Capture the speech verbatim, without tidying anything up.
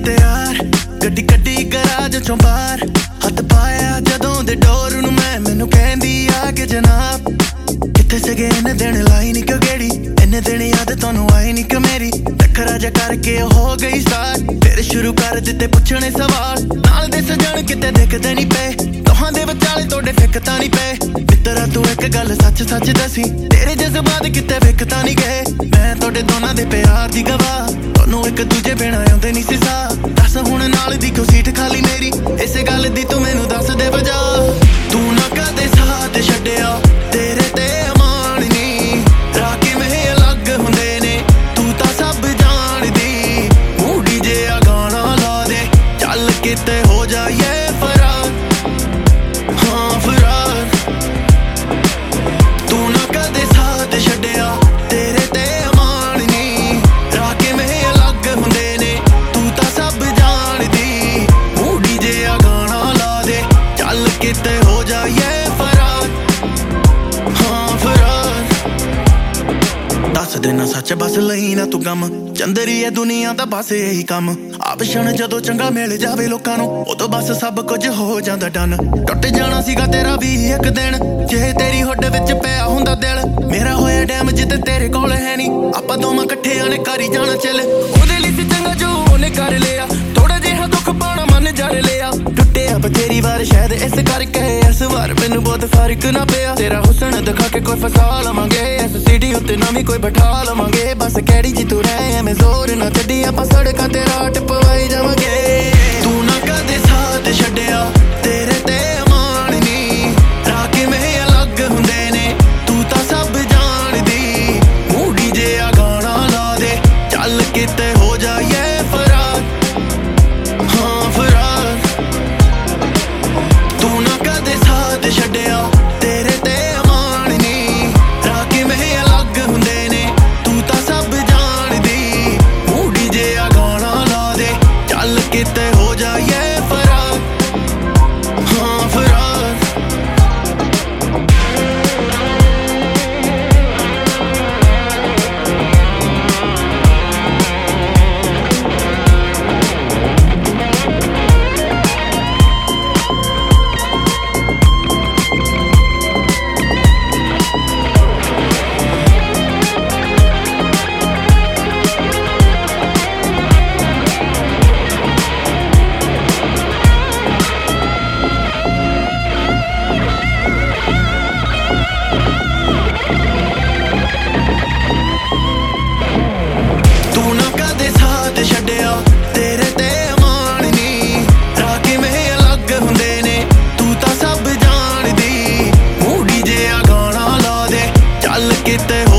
ਤਿਆਰ ਗੱਡੀ ਕੱਢੀ ਗਰਾਜ ਚੋਂ ਬਾਹਰ ਹੱਥ ਪਾਇਆ ਜਦੋਂ ਦੇ ਡੋਰ ਨੂੰ ਮੈਂ ਮੈਨੂੰ ਕਹਿੰਦੀ ਆ ਕਿ ਜਨਾਬ ਕਿੱਥੇ ਸੀਗੇ ਇਹਨੇ ਦਿਨ ਲਾਈ ਨੀ ਕਿਉਂ ਗੇੜੀ ਇਹਨੇ ਦਿਨ ਯਾਦ ਤੁਹਾਨੂੰ ਆਈ ਨੀ ਕਿ ਮੇਰੀ ਟੱਕਰਾ ਜਾ ਕਰਕੇ ਹੋ ਗਈ ਸਟਾਰਟ ਫਿਰ ਸ਼ੁਰੂ ਕਰ ਦਿੱਤੇ ਪੁੱਛਣੇ ਸਵਾਲ ਨਾਲ ਦੇ ਸਜਣ ਕਿਤੇ ਦਿਖਦੇ ਨੀ ਪਏ ਦੋਹਾਂ ਦੇ ਵਿਚਾਲੇ ਤੁਹਾਡੇ ਫਿੱਕਤਾਂ ਨੀ ਪਏ ਮਿੱਤਰਾ ਤੂੰ ਇੱਕ ਗੱਲ ਸੱਚ ਸੱਚ ਦੱਸੀ ਤੇਰੇ ਜਜ਼ਬਾਤ ਕਿਤੇ ਵਿਕਤਾਂ ਨੀ ਗਏ ਮੈਂ ਤੁਹਾਡੇ ਦੋਨਾਂ ਦੇ ਪਿਆਰ ਦੀ ਗਵਾਹ ਤੁਹਾਨੂੰ ਇੱਕ ਦੂਜੇ ਬਿਨਾਂ ਆਉਂਦੇ ਨੀ ਸੀ ਸਾਹ ਦੱਸ ਹੁਣ ਨਾਲ ਦੀ ਕਿਉਂ ਸੀਟ ਖਾਲੀ ਮੇਰੀ ਇਸੇ ਗੱਲ ਦੀ ਤੂੰ ਮੈਨੂੰ ਦੱਸ ਦੇ ਵਜ੍ਹਾ ਤੂੰ ਨਾ ਕਦੇ ਸਾਥ ਛੱਡਿਆ ਤੇਰੇ ਤੇ ਅਮਾਨ ਨੀ ਰਾਹ ਕਿਵੇਂ ਅਲੱਗ ਹੁੰਦੇ ਨੇ ਤੂੰ ਤਾਂ ਸਭ ਜਾਣਦੀ ਮੂਡੀ ਜਿਹਾ ਗਾਣਾ ਲਾ ਦੇ ਚੱਲ ਕਿਤੇ ਹੋ ਜਾਈਏ ਫਰਾਰ ਹਾਂ ਫਰਾਰ ਤੂੰ ਨਾ ਕਦੇ ਸਾਥ ਛੱਡਿਆ ਤੇਰੇ ਤੇ ਅਮਾਨ ਨੀ ਰਾਹ ਕਿਵੇਂ ਅਲੱਗ ਹੁੰਦੇ ਨੇ ਤੂੰ ਤਾਂ ਸਭ ਜਾਣਦੀ ਮੂਡੀ ਜਿਹਾ ਗਾਣਾ ਲਾ ਦੇ ਚੱਲ ਕਿਤੇ ਹੋ ਜਾਈਏ ਫਰਾਰ ਹਾਂ ਫਰਾਰ ਦੱਸ ਦੇਣਾ ਸੱਚ ਬਸ ਲਈ ਨਾ ਤੂੰ ਗਮ ਚੰਦਰੀ ਹੈ ਦੁਨੀਆ ਦਾ ਬਸ ਇਹੀ ਕੰਮ ਆਪ ਛਣ ਜਦੋਂ ਚੰਗਾ ਮਿਲ ਜਾਵੇ ਲੋਕਾਂ ਨੂੰ ਉਦੋਂ ਬਸ ਸਭ ਕੁਝ ਹੋ ਜਾਂਦਾ ਡਨ ਟੁੱਟ ਜਾਣਾ ਸੀਗਾ ਤੇਰਾ ਵੀ ਇੱਕ ਦਿਨ ਜੇ ਤੇਰੀ ਹੁੱਡ ਵਿੱਚ ਪਿਆ ਹੁੰਦਾ ਦਿਲ ਮੇਰਾ ਹੋਇਆ ਡੈਮ ਜਿੱਤੇ ਤੇਰੇ ਕੋਲ ਹੈ ਨੀ ਆਪਾਂ ਦੋਵਾਂ ਇਕੱਠਿਆਂ ਨੇ ਕਰੀ ਜਾਣਾ ਚੱਲ ਉਹਦੇ ਲਈ ਸੀ ਚੰਗਾ ਜੋ ਉਹਨੇ ਕਰ ਲਿਆ ਥੋੜਾ ਜਿਹਾ ਦੁੱਖ ਪਾਉਣਾ ਮਨ ਜਰ ਲਿਆ ਟੁੱਟਿਆ ਬਥੇਰੀ ਵਾਰ ਸ਼ਾਇਦ ਇਸ ਕਰਕੇ ਇਸ ਵਾਰ ਮੈਨੂੰ ਬਹੁਤ ਫਰਕ ਨਾ ਪਿਆ ਤੇਰਾ ਹੁਸਨ ਦਿਖਾ ਕੇ ਕੋਈ ਫਸਾ ਲਵਾਂਗੇ ਇਸ ਸਿਟੀ ਉੱਤੇ ਨਵੀਂ ਕੋਈ ਬਿਠਾ ਲਵਾਂਗੇ ਬਸ ਕਿਹੜੀ ਜੀ ਤੂੰ ਰਹਿ ਐਵੇਂ ਜ਼ੋਰ ਨਾ ਛੱਡੀ ਆਪਾਂ ਸੜਕਾਂ ਤੇ ਰਾਹ ਟਪਵਾਈ ਜਾਵਾਂਗੇ ਤੂੰ ਨਾ ਕਦੇ ਸਾਥ ਛੱਡਿਆ ਤੇਰੇ ਤੇ ਅਮਾਨ ਨੀ ਰਾਹ ਕਿਵੇਂ ਅਲੱਗ ਹੁੰਦੇ ਨੇ ਤੂੰ ਤਾਂ ਸਭ ਜਾਣਦੀ ਮੂਡੀ ਜਿਹਾ ਗਾਣਾ ਲਾ ਦੇ ਚੱਲ ਕਿਤੇ ਹੋ ਜਾਈਏ ਫਰਾਰ ਹਾਂ ਫਰਾਰ ਤੂੰ ਨਾ ਕਦੇ ਸਾਥ ਛੱਡਿਆ ਤੇਰੇ ਤੇ ਅਮਾਨ ਨੀ ਰਾਹ ਕਿਵੇਂ ਅਲੱਗ ਹੁੰਦੇ ਨੇ ਤੂੰ ਤਾਂ ਸਭ ਜਾਣਦੀ ਮੂਡੀ ਜਿਹਾ ਗਾਣਾ ਲਾ ਦੇ ਚੱਲ ਕਿਤੇ ਹੋ ਜਾਈਏ ਫਰਾਰ ਹਾਂ ਫਰਾਰ ਤੂੰ ਨਾ ਕਦੇ ਸਾਥ ਛੱਡਿਆ ਤੇਰੇ ਤੇ ਅਮਾਨ ਨੀ ਰਾਹ ਕਿਵੇਂ ਅਲੱਗ ਹੁੰਦੇ ਨੇ ਤੂੰ ਤਾਂ ਸਭ ਜਾਣਦੀ ਮੂਡੀ ਜਿਹਾ ਗਾਣਾ ਲਾ ਦੇ ਚੱਲ ਕਿਤੇ ਹੋ